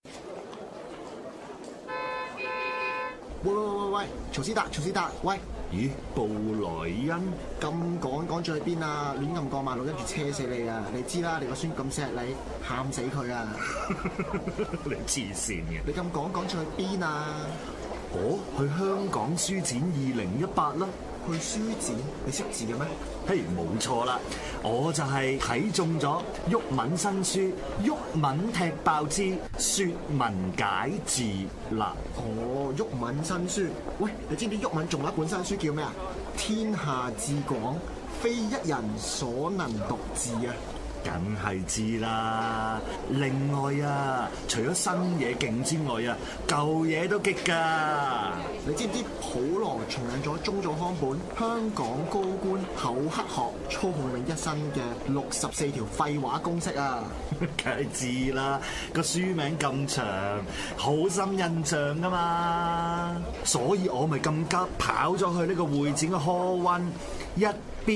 喂，曹斯達，喂！ 咦，布萊恩咁趕住去邊啊？亂咁過馬路，跟住車死你啊！你知啦，你個孫咁錫你，喊死佢啊！ 你黐線嘅！ 你咁趕住去邊啊？ 我去香港書展2018啦！ 去書展？你識字嘅咩？ 嘿，冇錯啦，我就係睇中咗毓民新書《毓民踢爆之說文解字》啦。 哦，毓民新書。喂，你知唔知毓民仲有一本新書叫咩啊？天下至廣，非一人所能獨治啊！ 梗係知啦！另外啊，除咗新嘢勁之外啊，舊嘢都激㗎。 你知唔知普羅重印咗中早康本《香港高官口黑學操控你一生嘅64條廢話公式》啊？ 梗係知啦，個書名咁長，好深印象㗎嘛。所以我咪咁急跑咗去呢個會展嘅 Hall 1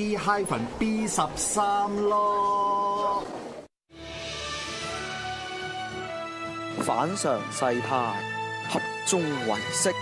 1B-B13咯。 反常世態，合眾唯識。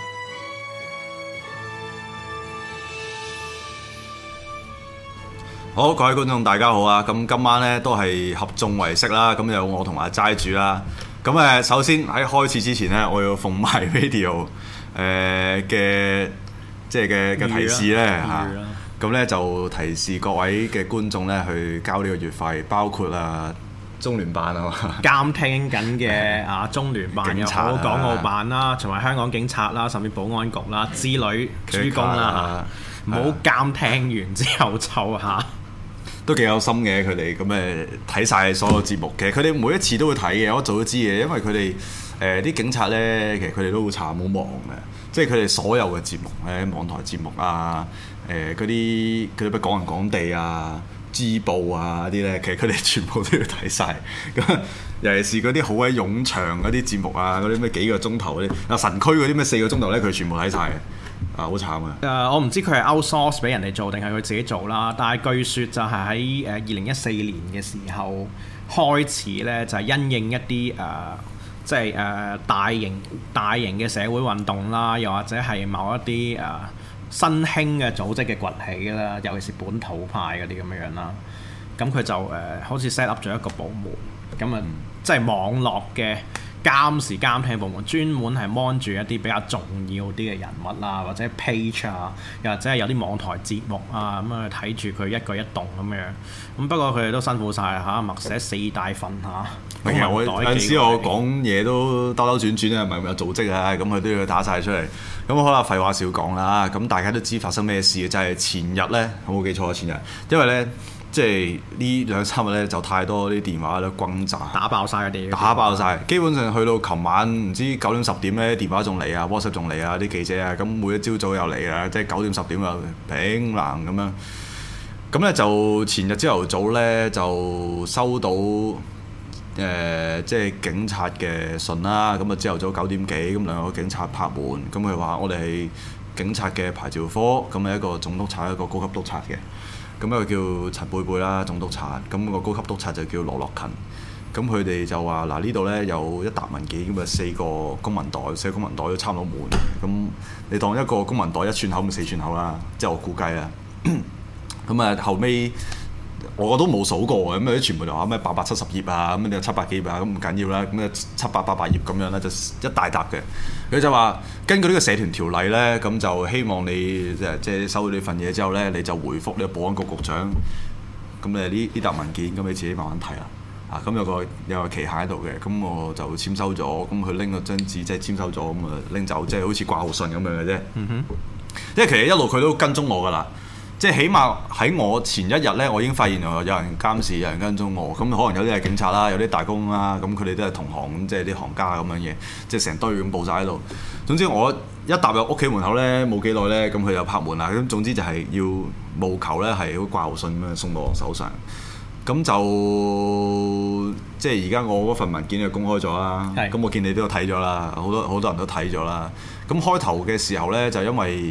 好，各位觀眾大家好啊！咁今晚咧都係合眾唯識啦，咁有我同阿齋主啦。咁首先喺開始之前咧，我要奉埋 Radio 嘅提示咧嚇。咁咧就提示各位嘅觀眾咧去交呢個月費，包括中聯辦啊嘛， 監聽緊嘅中聯辦又好，港澳辦啦，同埋香港警察啦，甚至保安局啦之類諸公啦，唔好監聽完之後就都幾有心嘅佢哋，咁睇晒所有節目嘅，佢哋每一次都會睇嘅，我早都知嘅，因為佢哋啲警察咧，其實佢哋都好慘好忙嘅，即係佢哋所有嘅節目網台節目啊，嗰啲咩港人港地啊、支報啊啲咧，其實佢哋全部都要睇晒。咁尤其是嗰啲好鬼冗長嗰啲節目啊，嗰啲咩幾個鐘頭嗰啲，神區嗰啲咩4個鐘頭咧，佢全部睇晒嘅。好慘啊！ 我唔知佢係 outsource 俾人哋做定係佢自己做啦，但係據說就係喺2014年嘅時候開始咧，就係因應一啲即係大型嘅社會運動啦，又或者係某一啲新興嘅組織嘅崛起啦，尤其是本土派嗰啲咁樣樣啦，咁佢就好似 set up 咗一個部門，咁即係網絡嘅監聽部門，專門係 mon 住一啲比較重要啲嘅人物啊，或者 page 啊，又或者係有啲網台節目啊，咁去睇住佢一舉一動咁樣。咁不過佢哋都辛苦晒嚇，默寫4大份嚇。 其實我有陣時我講嘢都兜轉轉啊，唔係有組織啊，咁佢都要打晒出嚟。咁可能廢話少講啦。咁大家都知發生咩事嘅，就係前日咧，有冇記錯啊？前日，因為咧。即係呢2-3日咧，就太多啲電話咧轟炸， 打爆晒嗰啲， 打爆晒。基本上去到琴晚唔知9點10點咧，電話仲嚟啊 ，WhatsApp 仲嚟啊，啲記者啊，咁每一朝早又嚟啊，即係9點10點又砰冷咁樣。咁咧就前日朝頭早咧就收到即係警察嘅信啦。咁啊朝頭早9點幾，咁2個警察拍門，咁佢話我哋係警察嘅牌照科，咁係一個總督察，一個高級督察嘅。咁一個叫陳貝貝啦，總督察，咁個高級督察就叫羅樂勤。咁佢哋就話嗱，呢度咧有一沓文件，咁啊4個公文袋，4個公文袋都差唔多滿。咁你當一個公文袋1寸口咁4寸口啦，即係我估計啦。咁啊後尾我都冇數過，咁啲全部就話咩870頁啊，咁你有700幾頁啊，咁唔緊要啦，咁700-800頁咁樣啦，就一大沓嘅。佢就話根據呢個社團條例咧，咁就希望你即係收到呢份嘢之後咧，你就回覆呢個保安局局長。咁呢沓文件，咁你自己慢慢睇啦。咁有個期限喺度嘅，咁我就簽收咗。咁佢拎個張紙即係簽收咗，咁啊拎走，即係好似掛號信咁樣嘅啫。因為其實一路佢都跟蹤我㗎啦。即係起碼喺我前一日咧，我已經發現有人監視、有人跟蹤我。咁可能有啲係警察啦，有啲大公啦，咁佢哋都係同行，即係啲行家咁樣嘢，即係成堆咁佈晒喺度。總之我一踏入屋企門口咧，冇幾耐咧，咁佢就拍門啦。咁總之就係要務求咧係好掛號信咁樣送到我手上。咁就即係而家我嗰份文件就公開咗啦。咁我見你都有睇咗啦，好多人都睇咗啦。咁開頭嘅時候咧，就因為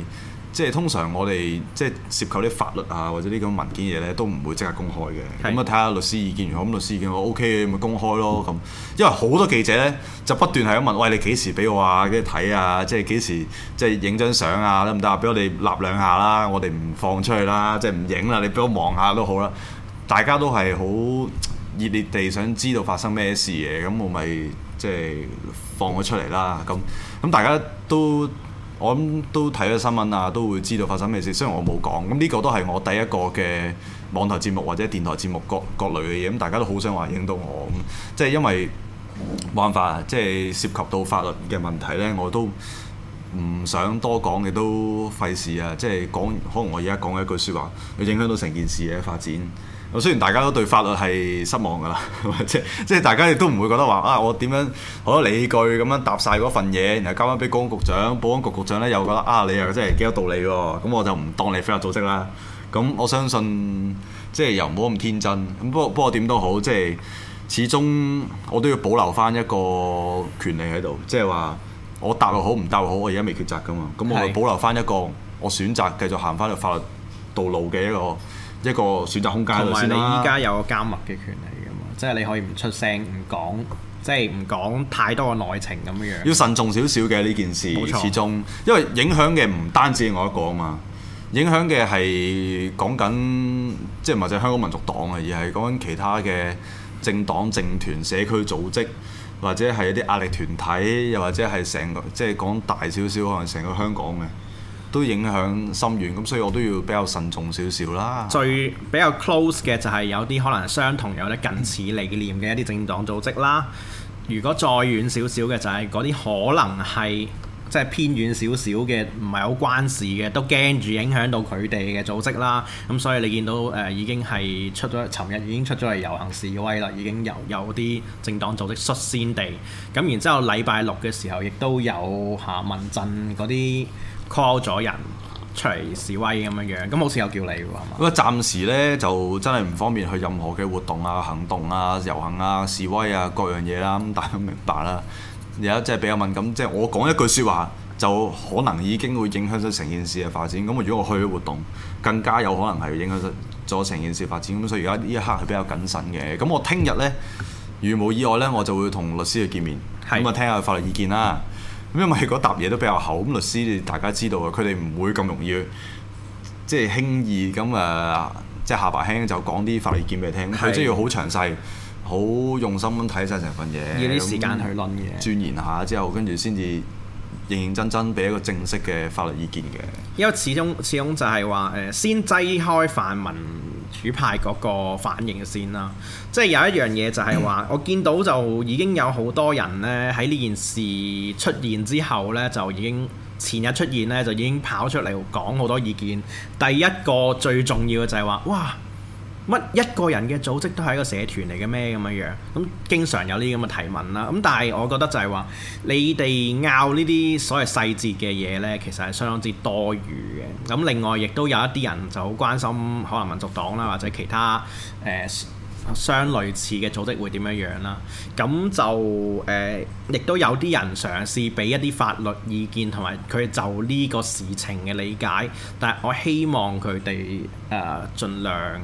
即係通常我哋即係涉及啲法律啊或者啲咁文件嘢咧，都唔會即刻公開嘅。咁啊睇下律師意見，如果咁律師意見我 OK，咪公開咯咁。因為好多記者咧就不斷係咁問，喂，你幾時俾我啊？跟住睇啊，即係幾時即係影張相啊？得唔得啊？俾我哋立兩下啦，我哋唔放出去啦，即係唔影啦，你俾我望下都好啦。大家都係好熱烈地想知道發生咩事嘅，咁我咪即係放咗出嚟啦。咁大家都我諗都睇咗新聞啊，都會知道發生咩事。雖然我冇講，咁呢個都係我第一個嘅網台節目或者電台節目各類嘅嘢。咁大家都好想話影到我，咁即係因為冇辦法，即係涉及到法律嘅問題呢，我都唔想多講嘅，都費事啊！即係講，可能我而家講一句説話，會影響到成件事嘅發展。咁雖然大家都對法律係失望㗎啦，即係大家亦都唔會覺得話啊，我點樣好多理據咁樣答晒嗰份嘢，然後交翻俾公安局長，保安局局長咧又覺得啊，你又真係幾有道理喎，咁我就唔當你非法組織啦。咁我相信即係又唔好咁天真。咁不過點都好，即係始終我都要保留翻一個權利喺度，即係話我答又好唔答又好，我而家未抉擇㗎嘛。咁我保留翻一個我選擇繼續行翻條法律道路嘅一個選擇空間度先啦。同埋你依家有個緘默嘅權利㗎嘛，即係你可以唔出聲，唔講，即係唔講太多嘅內情咁樣。要慎重少少嘅呢件事， 冇錯。 始終因為影響嘅唔單止係我一個啊嘛，影響嘅係講緊即係唔係就係香港民族黨啊，而係講緊其他嘅政黨、政團、社區組織，或者係一啲壓力團體，又或者係成個即係講大少少，可能成個香港嘅。都影響深遠，咁所以我都要比較慎重少少啦。 最比較 close 嘅就係有啲可能相同有啲近似理念嘅一啲政黨組織啦。如果再遠少少嘅就係嗰啲可能係即係偏遠少少嘅，唔係好關事嘅，都驚住影響到佢哋嘅組織啦。咁所以你見到已經係出咗，尋日已經出咗嚟遊行示威啦，已經有啲政黨組織率先地。咁然之後禮拜六嘅時候，亦都有民陣嗰啲call 咗人出嚟示威咁樣，咁好似有叫你喎，係嘛？ 咁啊，暫時咧就真係唔方便去任何嘅活動啊、行動啊、遊行啊、示威啊各樣嘢啦。咁大家明白啦。而家即係比較敏感，即係我講一句説話就可能已經會影響咗成件事嘅發展。咁如果我去咗活動，更加有可能係影響咗成件事發展。咁所以而家呢一刻係比較謹慎嘅。咁我聽日咧，如無意外咧，我就會同律師去見面，咁啊聽下法律意見啦。咁因為嗰沓嘢都比較厚，咁律師大家知道啊，佢哋唔會咁容易即係輕易咁即係下巴輕就講啲法律意見俾你聽。佢真係要好詳細、好用心咁睇晒成份嘢， 要啲時間去論嘅， 鑽研下之後，跟住先至認認真真俾一個正式嘅法律意見嘅。 因為始終就係話先擠開泛民主派嗰個反應先啦，即係有一樣嘢就係話，我見到就已經有好多人呢喺呢件事出現之後呢，就已經前日出現呢，就已經跑出嚟講好多意見。第一個最重要嘅就係話，哇！乜一個人嘅組織都係一個社團嚟嘅咩咁樣？咁經常有呢啲咁嘅提問啦。咁但係我覺得就係話，你哋拗呢啲所謂細節嘅嘢呢，其實係相當之多餘嘅。咁另外亦都有一啲人就好關心可能民族黨啦，或者其他相類似嘅組織會點樣樣啦。咁就亦都有啲人嘗試俾一啲法律意見同埋佢就呢個事情嘅理解。但係我希望佢哋盡量。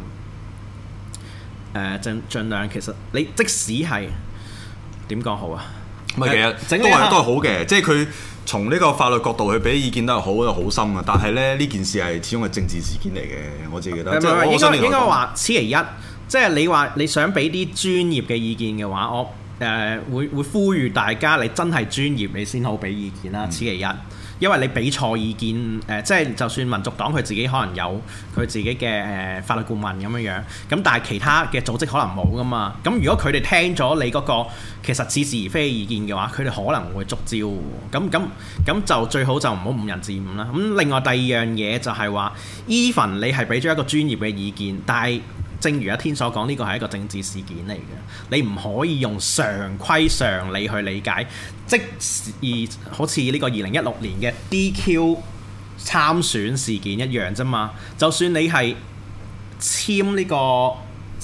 盡量其實你即使係點講好啊？ 唔係其實都係好嘅，即係佢從呢個法律角度去俾意見都係好，又好深啊！但係咧呢件事係始終係政治事件嚟嘅，我自己覺得。 應該話此其一，即係你話你想俾啲專業嘅意見嘅話，我會呼籲大家你真係專業你先好俾意見啦，此其一。因為你俾錯意見，即係就算民族黨佢自己可能有佢自己嘅法律顧問咁樣，咁但係其他嘅組織可能冇噶嘛。咁如果佢哋聽咗你嗰個其實似是而非嘅意見嘅話，佢哋可能會觸礁。咁就最好就唔好誤人子誤啦。咁另外第二樣嘢就係話 even 你係俾咗一個專業嘅意見，但係正如阿天所講，呢個係一個政治事件嚟嘅，你唔可以用常規常理去理解。即使好似呢個2016年嘅 DQ 參選事件一樣啫嘛，就算你係簽呢個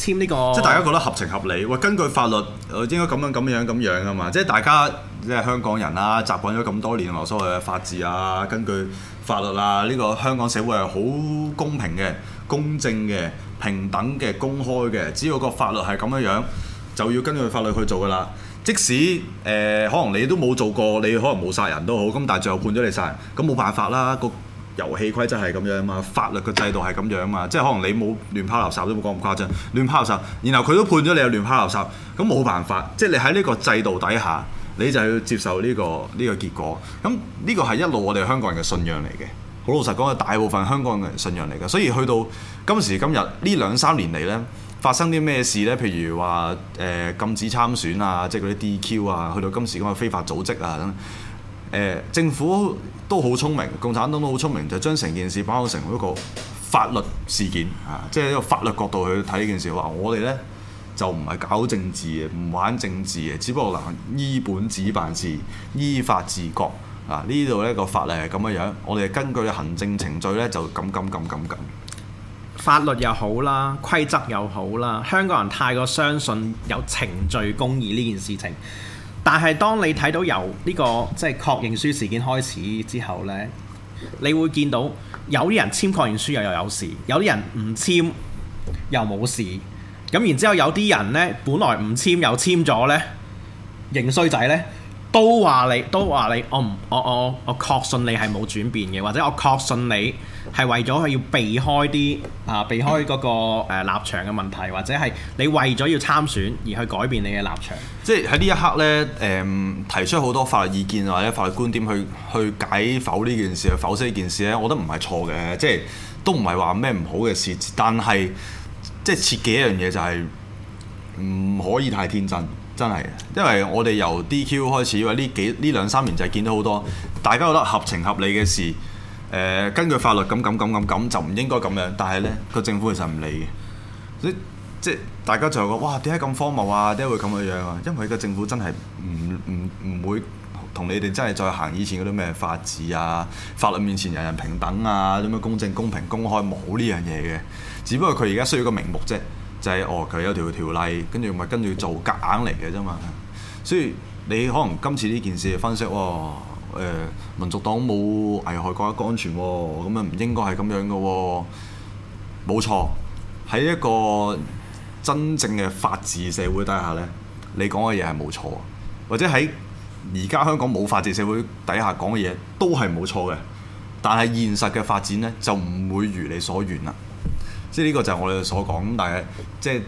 簽呢個， 即係大家覺得合情合理。喂，根據法律，應該咁樣啊嘛。即係大家即係香港人啦，習慣咗咁多年來所謂嘅法治啊，根據法律啊，呢個香港社會係好公平嘅、公正嘅、平等嘅、公開嘅。只要個法律係咁樣，就要根據法律去做噶啦。即使可能你都冇做過，你可能冇殺人都好，咁但係最後判咗你殺人，咁冇辦法啦。個遊戲規則係咁樣啊嘛，法律嘅制度係咁樣啊嘛，即係可能你冇亂拋垃圾都冇講咁誇張，亂拋垃圾，然後佢都判咗你有亂拋垃圾，咁冇辦法，即係你喺呢個制度底下，你就要接受呢個結果。咁呢個係一路我哋香港人嘅信仰嚟嘅，好老實講係大部分香港人嘅信仰嚟嘅。所以去到今時今日呢2-3年嚟呢，發生啲咩事呢？譬如話禁止參選啊，即係嗰啲 DQ 啊，去到今時今日非法組織啊等。政府都好聰明，共產黨都好聰明，就將成件事擺成一個法律事件啊，即係一個法律角度去睇呢件事。話我哋呢就唔係搞政治嘅，唔玩政治嘅，只不過依本子辦事，依法治國啊。呢度呢個法例係咁樣，我哋根據行政程序呢就咁。 法律又好啦，規則又好啦，香港人太過相信有程序公義呢件事情。但係當你睇到由呢個即係確認書事件開始之後呢，你會見到有啲人簽確認書又有事，有啲人唔簽又冇事。咁然之後有啲人呢，本來唔簽又簽咗呢，認衰仔呢，都話你，我確信你係冇轉變嘅，或者我確信你係為咗要避開嗰個立場嘅問題，或者係你為咗要參選而去改變你嘅立場。 即係喺呢一刻呢，提出好多法律意見或者法律觀點去解否呢件事，去否釋呢件事呢，我覺得唔係錯嘅，即係都唔係話咩唔好嘅事，但係即係切記一樣嘢就係唔可以太天真。真係，因為我哋由 DQ 開始，或者呢2-3年就係見到好多大家覺得合情合理嘅事，根據法律咁就唔應該咁樣，但係呢個政府其實唔理嘅，即係大家就話哇點解咁荒謬啊？點解會咁樣啊？因為個政府真係唔會同你哋真係再行以前嗰啲咩法治啊、法律面前人人平等啊、咁樣公正公平公開，冇呢樣嘢嘅，只不過佢而家需要個名目啫。就係佢有條例，跟住咪跟住做夾硬嚟嘅啫嘛。所以你可能今次呢件事分析，民族黨冇危害國家安全喎，咁樣唔應該係咁樣嘅喎。冇錯，喺一個真正嘅法治社會底下呢，你講嘅嘢係冇錯，或者喺而家香港冇法治社會底下講嘅嘢都係冇錯嘅。但係現實嘅發展呢，就唔會如你所願啦。即係呢個就係我哋所講，但係即係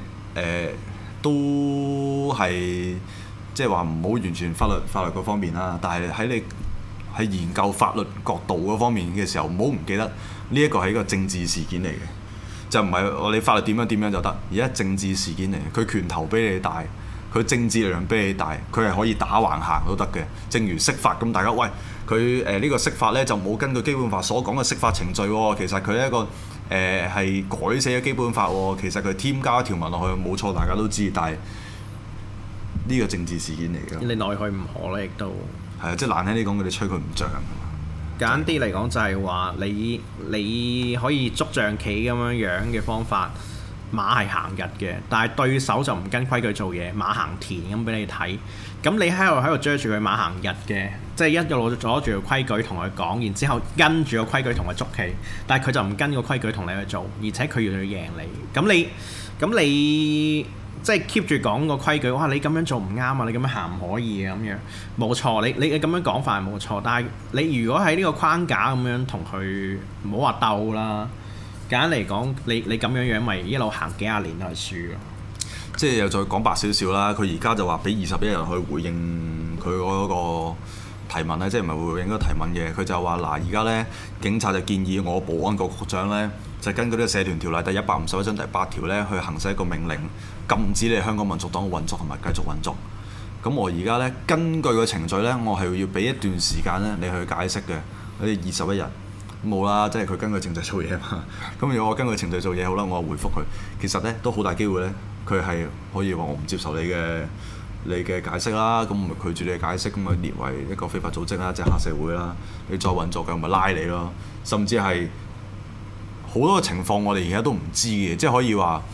都係即係話唔好完全法律嗰方面啦。但係喺你喺研究法律角度嗰方面嘅時候，唔好唔記得呢一個係一個政治事件嚟嘅，就唔係我哋法律點樣就得，而家政治事件嚟嘅。佢拳頭比你大，佢政治力量比你大，佢係可以打橫行都得嘅。正如釋法咁，大家喂佢呢個釋法呢，就冇根據基本法所講嘅釋法程序喎，其實佢係一個係改寫咗基本法喎，其實佢添加條文落去冇錯，大家都知，但係呢個政治事件嚟嘅。 你奈佢唔何咧，亦都係啊，即係難聽啲講，佢哋吹佢唔脹。 簡單啲嚟講就係話你可以捉象棋咁樣嘅方法，馬係行日嘅，但係對手就唔跟規矩做嘢，馬行田咁俾你睇。咁你喺度追住佢馬行日嘅，即係一路攞住個規矩同佢講，然之後跟住個規矩同佢捉棋，但係佢就唔跟個規矩同你去做，而且佢要去贏你。咁你即係 keep 住講個規矩，哇！你咁樣做唔啱啊，你咁樣行唔可以啊，咁樣冇錯。你咁樣講法係冇錯，但係你如果喺呢個框架咁樣同佢唔好話鬥啦，簡單嚟講，你咁樣咪一路行幾廿年都係輸咯。 即係又再講白少少啦，佢而家就話俾21人去回應佢嗰個提問咧，即係唔係回應嗰個提問嘅？佢就話嗱，而家咧警察就建議我保安局局長咧，就根據呢個社團條例第151章第8條咧，去行使一個命令，禁止你香港民族黨嘅運作同埋繼續運作。咁我而家咧根據個程序咧，我係要俾一段時間咧你去解釋嘅，好似21日。冇啦，即係佢根據程序做嘢嘛。咁如果我根據程序做嘢好啦，我回覆佢。其實咧都好大機會咧，佢係可以話我唔接受你嘅解釋啦。咁咪拒絕你嘅解釋，咁咪列為一個非法組織啦，即係黑社會啦。你再運作嘅咪拉你咯。甚至係好多嘅情況，我哋而家都唔知嘅，即係可以話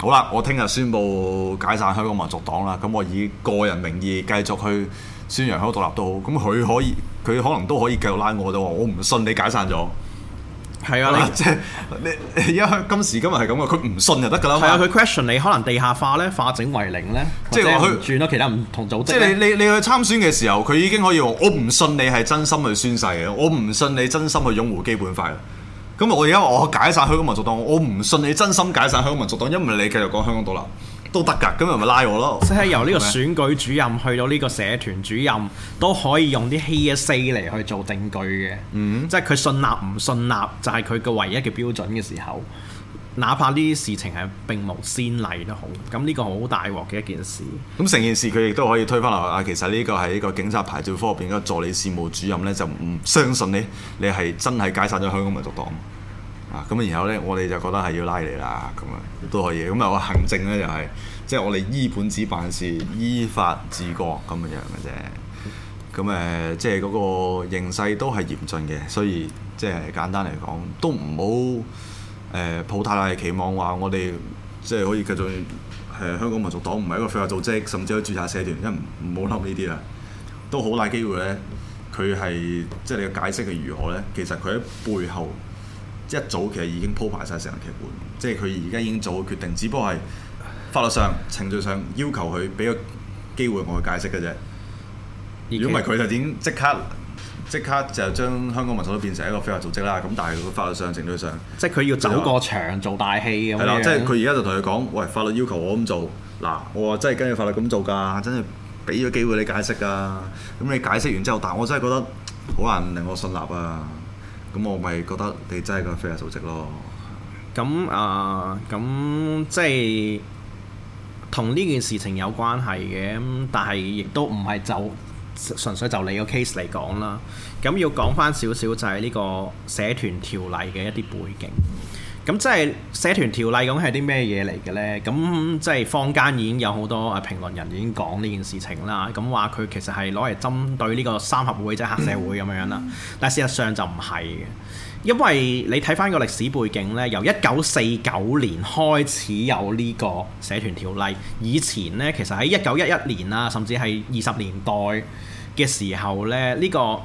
好啦，我聽日宣布解散香港民族黨啦，咁我以個人名義繼續去宣揚香港獨立都好，咁佢可能都可以繼續拉我，就話我唔信你解散咗。 係啊， 即係你而家今時今日係咁嘅，佢唔信就得㗎啦。 係啊，佢 question 你可能地下化咧，化整為零咧， 即係佢轉咗其他唔同組織。 即係你去參選嘅時候，佢已經可以話我唔信你係真心去宣誓嘅，我唔信你真心去擁護基本法嘅。咁我而家我解散香港民族黨，我唔信你真心解散香港民族黨，因為你繼續講香港獨立都得㗎，咁咪拉我咯。 即係由呢個選舉主任去到呢個社團主任，都可以用啲 hearsay 嚟去做證據嘅。即係佢信納唔信納，就係佢嘅唯一嘅標準嘅時候，哪怕呢啲事情係並無先例都好，咁呢個好大鑊嘅一件事。 咁成件事佢亦都可以推翻落去啊！其實呢個係呢個警察牌照科入邊嗰個助理事務主任咧，就唔相信你係真係解散咗香港民族黨啊！咁然後咧，我哋就覺得係要拉你啦，咁啊都可以。咁啊，我行政咧就係即係我哋依本子辦事，依法治國咁樣嘅啫。咁即係嗰個形勢都係嚴峻嘅，所以即係簡單嚟講，都唔好抱太大期望話我哋即係可以繼續香港民族黨唔係一個非法組織，甚至可以註冊社團，因為唔好諗呢啲啦，都好大機會咧。佢係即係你嘅解釋係如何咧？其實佢喺背後一早其實已經鋪排晒成個劇本，即係佢而家已經做咗決定，只不過係法律上、程序上要求佢俾個機會我去解釋嘅啫。如果唔係，佢就點即刻就將香港民族黨變成一個非法組織啦。咁但係佢法律上、程序上，即係佢要走過場做大戲咁樣。 係啦，即係佢而家就同佢講：喂，法律要求我咁做，嗱，我話真係跟住法律咁做㗎，真係俾咗機會你解釋㗎。咁你解釋完之後，但係我真係覺得好難令我信納啊。咁我咪覺得你真係個非法組織咯。 咁即係同呢件事情有關係嘅，但係亦都唔係就純粹就你個 case 嚟講啦。咁要講翻少少就係呢個社團條例嘅一啲背景。咁即係社團條例咁係啲咩嘢嚟嘅呢？咁即係坊間已經有好多評論人已經講呢件事情啦。咁話佢其實係攞嚟針對呢個三合會即係黑社會咁樣啦。但係事實上就唔係嘅，因為你睇翻個歷史背景呢，由1949年開始有呢個社團條例。以前呢，其實喺1911年啊，甚至係20年代嘅時候呢，呢個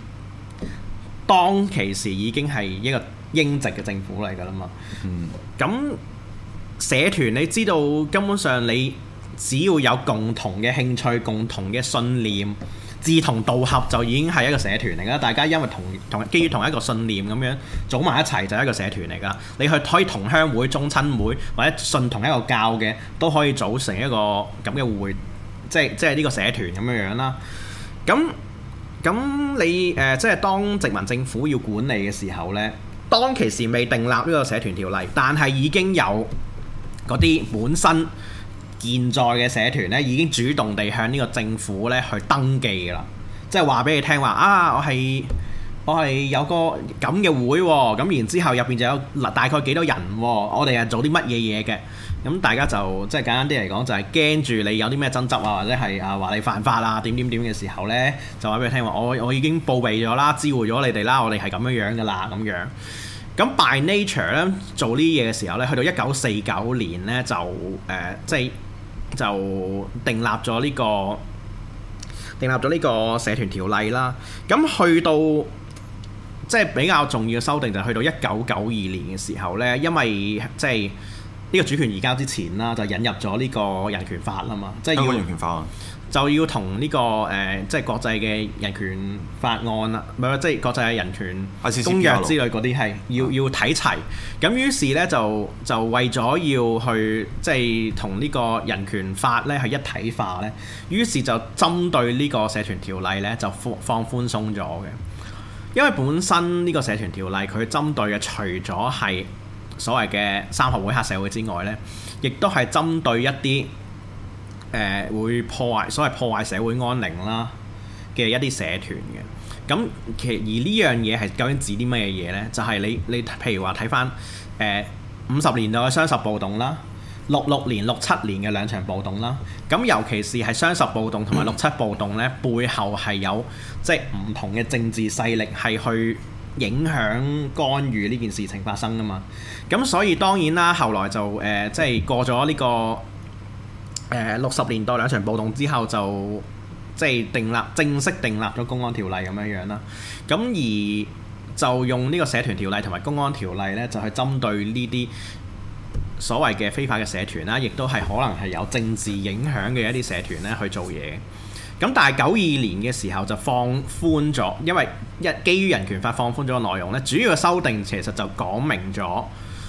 當其時已經係一個英籍嘅政府嚟㗎啦嘛。咁社團你知道根本上你只要有共同嘅興趣、共同嘅信念、志同道合，就已經係一個社團嚟㗎。大家因為同基於同一個信念咁樣組埋一齊就係一個社團嚟㗎。你去可以同鄉會、宗親會或者信同一個教嘅都可以組成一個咁嘅會，即係呢個社團咁樣啦。咁你即係當殖民政府要管理嘅時候呢，當其時未訂立呢個社團條例，但係已經有嗰啲本身現在嘅社團呢，已經主動地向呢個政府呢去登記㗎啦。即係話俾你聽話啊，我係有個咁嘅會喎，咁然之後入邊就有大概幾多人喎，我哋係做啲乜嘢嘢嘅。咁大家就即係簡單啲嚟講，就係驚住你有啲咩爭執啊，或者係話你犯法啊點嘅時候呢，就話俾你聽話，我已經報備咗啦，知會咗你哋啦，我哋係咁樣㗎啦咁樣。咁 by nature 咧做呢啲嘢嘅時候咧，去到1949年咧就就訂立咗呢個社團條例啦。咁去到即係比較重要嘅修訂就係去到1992年嘅時候咧，因為即係呢個主權移交之前啦，就引入咗呢個人權法啦嘛，即係要人權法啊， 就要同呢個即係國際嘅人權法案啦，唔係即係國際嘅人權公約之類嗰啲係要睇齊。咁於是咧就為咗要去即係同呢個人權法咧係一體化咧，於是就針對呢個社團條例咧就放寬鬆咗嘅。因為本身呢個社團條例佢針對嘅除咗係所謂嘅三合會黑社會之外咧，亦都係針對一啲會破壞社會安寧啦嘅一啲社團嘅。咁而呢樣嘢係究竟指啲乜嘢嘢呢？就係你譬如話睇翻50年代嘅雙十暴動啦，66年、67年嘅兩場暴動啦。咁尤其是係雙十暴動同埋67暴動呢，背後係有即係唔同嘅政治勢力係去影響干預呢件事情發生㗎嘛。咁所以當然啦，後來就即係過咗呢個60年代兩場暴動之後，就即係正式訂立咗公安條例咁樣啦。咁而就用呢個社團條例同埋公安條例呢，就去針對呢啲所謂嘅非法嘅社團啦，亦都係可能係有政治影響嘅一啲社團呢去做嘢。咁但係92年嘅時候就放寬咗，因為基於人權法放寬咗個內容呢，主要嘅修訂其實就講明咗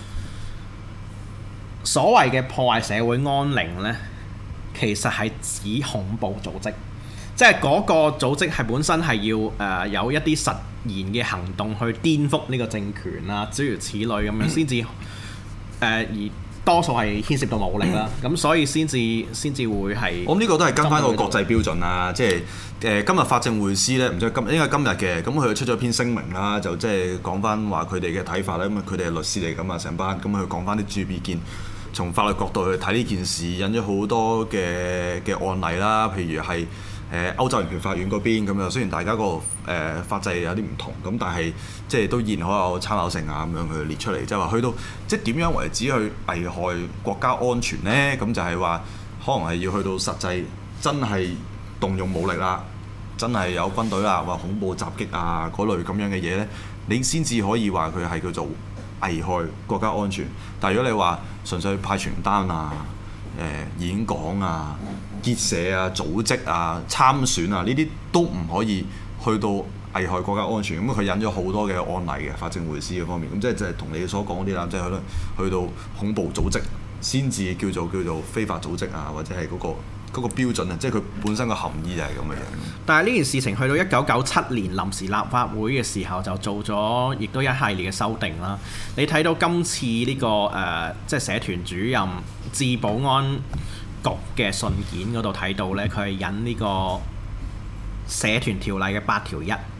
所謂嘅破壞社會安寧呢，其實係指恐怖組織，即係嗰個組織係本身係要有一啲實言嘅行動去顛覆呢個政權啊，諸如此類咁樣先至而多數係牽涉到武力啦，咁所以先至會係。 我諗呢個都係跟翻個國際標準啦，即係今日法政匯思咧，唔知應該今日嘅，咁佢出咗篇聲明啦，就即係講翻話佢哋嘅睇法咧，咁佢哋係律師嚟㗎嘛，成班，咁佢講翻啲主意見，從法律角度去睇呢件事，引咗好多嘅案例啦，譬如係歐洲人權法院嗰邊咁樣，雖然大家個法制有啲唔同，咁但係即係都依然好有參考性啊咁樣去列出嚟，即係話去到即係點樣為止去危害國家安全呢？咁就係話可能係要去到實際真係動用武力啦，真係有軍隊啦，或恐怖襲擊啊嗰類咁樣嘅嘢呢，你先至可以話佢係叫做危害國家安全。但係如果你話純粹派傳單啊、演講啊、結社啊、組織啊、參選啊，呢啲都唔可以去到危害國家安全。咁佢引咗好多嘅案例嘅法政匯思嘅方面，咁即係同你所講嗰啲啦，即係去到恐怖組織先至叫做非法組織啊，或者係嗰個標準啊，即係佢本身個含義就係咁嘅樣。但係呢件事情去到1997年臨時立法會嘅時候就做咗，亦都一系列嘅修訂啦。你睇到今次呢即係社團主任致保安局嘅信件嗰度睇到呢，佢係引呢個社團條例嘅8條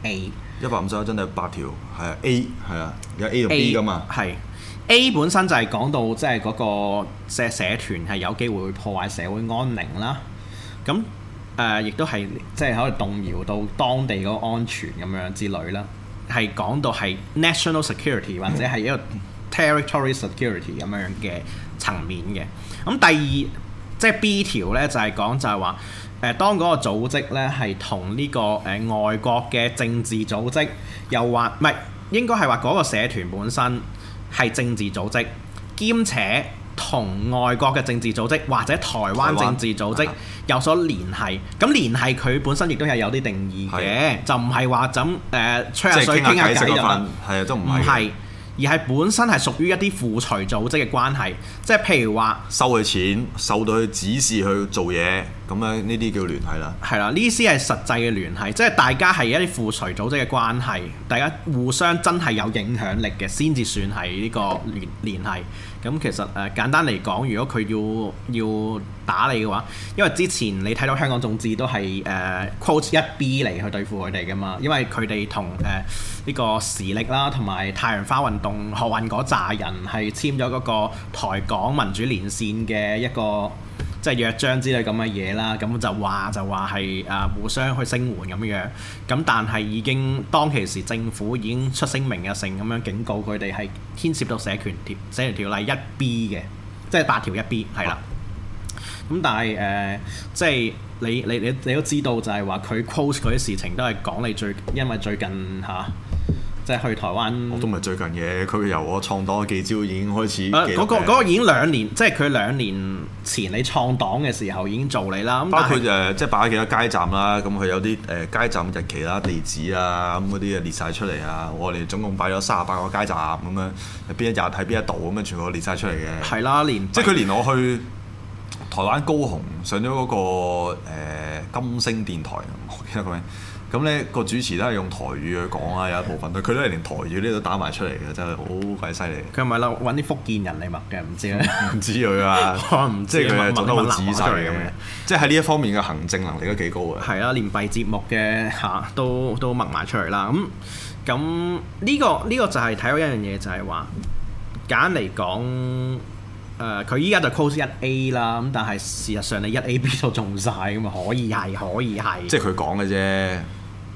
1A。151真係8條，係啊 A 係啊，有 A 同 B 㗎嘛。係 A 本身就係講到即係嗰個社團係有機會破壞社會安寧啦。咁亦都係即係可以動搖到當地嗰個安全咁樣之類啦。係講到係 national security 或者係一個 territory security 咁樣嘅層面嘅。咁第二即係 B 條呢，就係講就係話當嗰個組織呢係同呢個外國嘅政治組織，又話唔係應該係話嗰個社團本身係政治組織，兼且同外國嘅政治組織或者台灣政治組織有所聯繫。咁聯繫佢本身亦都係有啲定義嘅，就唔係話咁吹下水傾下偈就得，係啊，都唔係。而係本身係屬於一啲附隨組織嘅關係，即係譬如話收佢錢，受到佢指示去做嘢，咁樣呢啲叫聯繫啦。係啦，呢啲先係實際嘅聯繫，即係大家係一啲附隨組織嘅關係，大家互相真係有影響力嘅，先至算係呢個聯繫。咁其實簡單嚟講，如果佢要打你嘅話，因為之前你睇到香港眾志都係quote 1B 嚟去對付佢哋㗎嘛，因為佢哋同呢個時力啦，同埋太陽花運動學運嗰扎人係簽咗嗰個台港民主連線嘅一個即係約章之類咁嘅嘢啦，咁就話係互相去聲援咁樣，咁但係已經當其時政府已經出聲明嘅成咁樣警告佢哋係牽涉到社團條例 1B 嘅，即係8條1B 係啦。咁但係即係你都知道就係話佢 quote 嗰啲事情都係講你因為最近即係去台灣，我都唔係最近嘅，佢由我創黨嘅記招已經開始。嗰個已經2年，即係佢2年前你創黨嘅時候已經做你啦。包括即係擺咗幾多街站啦，咁佢有啲街站日期啦、地址啊，咁嗰啲列晒出嚟啊。我哋總共擺咗38個街站咁樣，邊一日喺邊一度咁樣，全部列晒出嚟嘅。係啦，即係佢連我去台灣高雄上咗嗰個金星電台，我記得個名。咁呢個主持都係用台語去講啊，有一部分佢都係連台語呢都打埋出嚟嘅，真係好鬼犀利。佢係咪揾啲福建人嚟默嘅？唔知咧，唔知佢啊，即係佢做得好仔細嘅，即係喺呢一方面嘅行政能力都幾高嘅。係啊，連閉節目嘅都默埋出嚟啦。咁呢個就係睇到一樣嘢，就係話簡單嚟講。佢依家就 close 1A 啦，咁但係事實上你1A、B 都中晒咁啊，可以係，即係佢講嘅啫。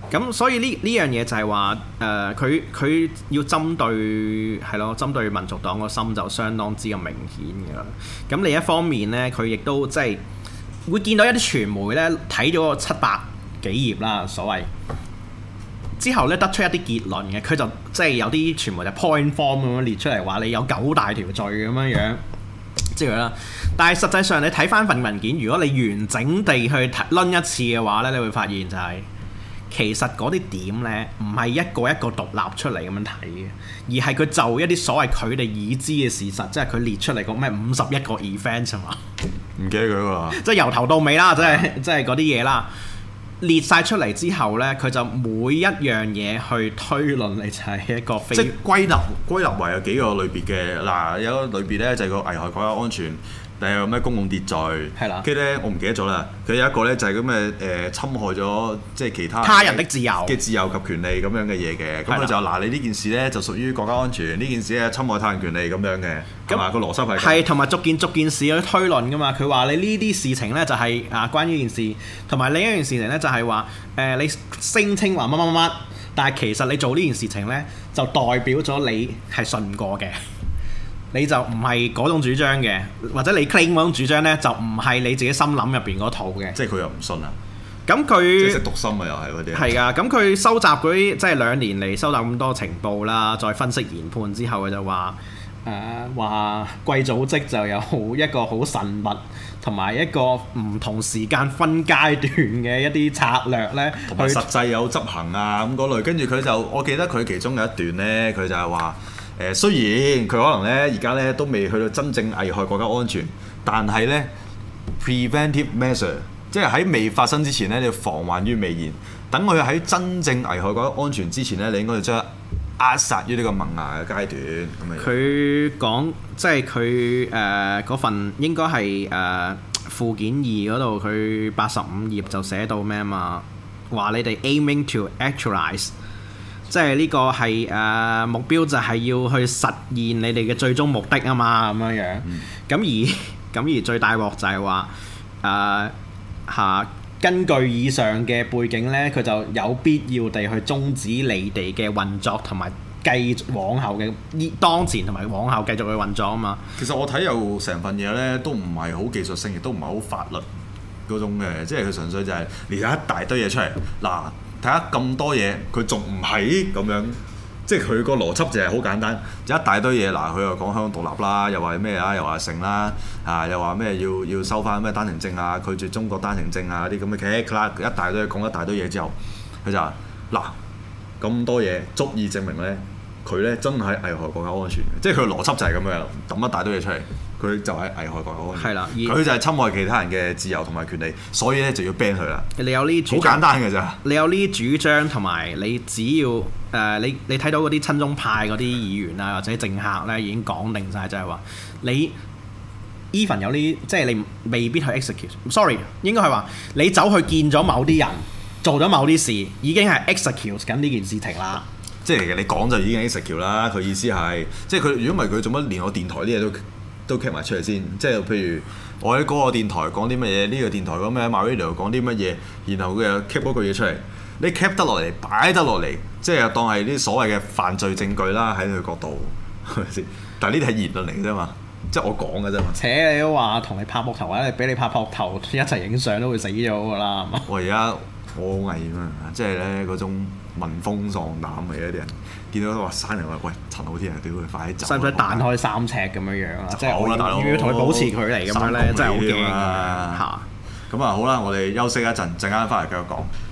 咁所以呢樣嘢就係話佢要針對民族黨個心就相當之咁明顯㗎啦。咁另一方面呢，佢亦都即係會見到一啲傳媒呢睇咗個700幾頁啦，所謂之後呢得出一啲結論嘅，佢就即係有啲傳媒就 point form 咁樣列出嚟話你有9大條罪咁樣之類啦。但係實際上你睇翻份文件，如果你完整地去攆一次嘅話呢，你會發現就係、其實嗰啲點呢，唔係一個一個獨立出嚟咁樣睇嘅，而係佢就一啲所謂佢哋已知嘅事實，即係佢列出嚟個咩51個 event 啊嘛， 唔記得佢啦， 即係由頭到尾啦，即係嗰啲嘢啦，列晒出嚟之後呢，佢就每一樣嘢去推論，你就係一個非即係歸納為有幾個類別嘅。嗱，有一個類別咧就係個危害國家安全。但係有咩公共秩序？係啦，跟住咧我唔記得咗啦。佢有一個咧就係咁嘅侵害咗即係其他人的自由嘅自由及權利咁樣嘅嘢嘅。咁佢就嗱，你呢件事咧就屬於國家安全，呢件事咧侵害他人權利咁樣嘅。咁啊個邏輯係同埋逐件事去推論噶嘛。佢話你呢啲事情咧就係關於件事，同埋另一樣事情咧就係話你聲稱話乜乜乜，但係其實你做呢件事情咧就代表咗你係信過嘅。你就唔係嗰種主張嘅，或者你 claim 嗰種主張呢，就唔係你自己心諗入邊嗰套嘅。 即係佢又唔信啊！ 咁佢即係食毒心啊，又係嗰啲。係啊，咁佢收集嗰啲即係2年嚟收集咁多情報啦，再分析研判之後，佢就話話貴組織就有一個好神密同埋一個唔同時間分階段嘅一啲策略呢， 同埋實際有執行啊咁嗰類。跟住佢就，我記得佢其中有一段呢，佢就係話。雖然佢可能咧而家咧都未去到真正危害國家安全，但係咧 preventive measure， 即係喺未發生之前咧，你要防患於未然。等佢喺真正危害國家安全之前咧，你應該要將扼殺於呢個萌芽嘅階段。咁樣佢講即係佢嗰份應該係附件2嗰度，佢85頁就寫到咩嘛？話你哋 aiming to actualize。即係呢個係目標就係要去實現你哋嘅最終目的啊嘛，咁樣樣。咁而最大鑊就係話根據以上嘅背景呢，佢就有必要地去終止你哋嘅運作，同埋繼續往後嘅當前同埋往後繼續去運作啊嘛。 其實我睇有成份嘢呢，都唔係好技術性，亦都唔係好法律嗰種嘅，即係佢純粹就係列咗一大堆嘢出嚟嗱。睇下咁多嘢，佢仲唔係咁樣？即係佢個邏輯就係好簡單，就一大堆嘢。嗱，佢又講香港獨立啦，又話咩啊？又話成啦，又話咩要收翻咩單程證啊，拒絕中國單程證啊啲咁嘅劇啦，一大堆講一大堆嘢之後，佢就話嗱，咁多嘢足以證明咧，佢咧真係危害國家安全嘅。即係佢個邏輯就係咁樣，抌一大堆嘢出嚟。佢就係危害國家安全， 係啦， 佢就係侵害其他人嘅自由同埋權利，所以咧就要 ban 佢啦。 你有呢好簡單嘅咋？ 你有呢主張同埋你只要你睇到嗰啲親中派嗰啲議員啊或者政客咧已經講定晒，就係話你 even 有呢，即係你未必去 execute。sorry， 應該係話你走去見咗某啲人，做咗某啲事，已經係 execute 緊呢件事情啦。 即係你講就已經 execute 啦。佢意思係，即係佢如果唔係佢做乜連我電台啲嘢都 cap 埋出嚟先，即係譬如我喺嗰個電台講啲乜嘢，呢個電台講咩，MyRadio 講啲乜嘢，然後佢又 cap 嗰句嘢出嚟，你 cap 得落嚟，擺得落嚟，即係當係啲所謂嘅犯罪證據啦，喺佢角度係咪先？但係呢啲係言論嚟嘅啫嘛，即係我講嘅啫嘛。 且你都話同你拍膊頭或者俾你拍膊頭一齊影相都會死咗㗎啦，係嘛？ 我而家我好危險啊！即係咧嗰種聞風喪膽嘅一啲人，見到話山人話：喂，陳浩天啊，屌佢快啲走！ 使唔使彈開3尺咁樣樣啊？即係好啦，大佬， 要同佢保持距離咁樣咧，真係好驚啊！ 咁啊好啦，我哋休息一陣，陣間翻嚟繼續講。